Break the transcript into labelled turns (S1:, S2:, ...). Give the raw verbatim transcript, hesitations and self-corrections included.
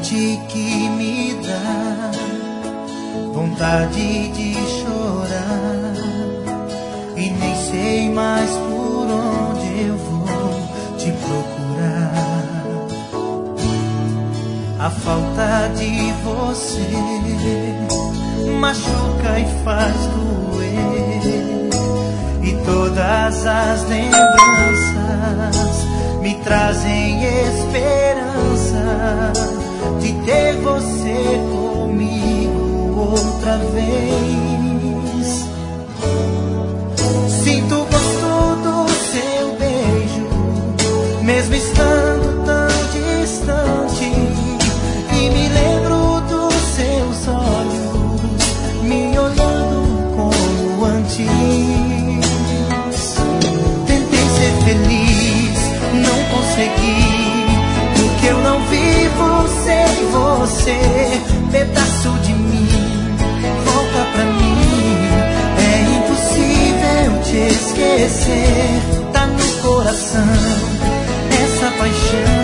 S1: noite que me dá vontade de chorar, e nem sei mais por onde eu vou te procurar. A falta de você machuca e faz doer, e todas as lembranças me trazem esperança de ter você comigo outra vez. Sinto o gosto do seu beijo, mesmo estando tão distante, e me lembro dos seus olhos me olhando como antes. Tentei ser feliz, não consegui, porque eu não vivo sem você. Pedaço de mim, volta pra mim, é impossível te esquecer. Tá no coração essa paixão.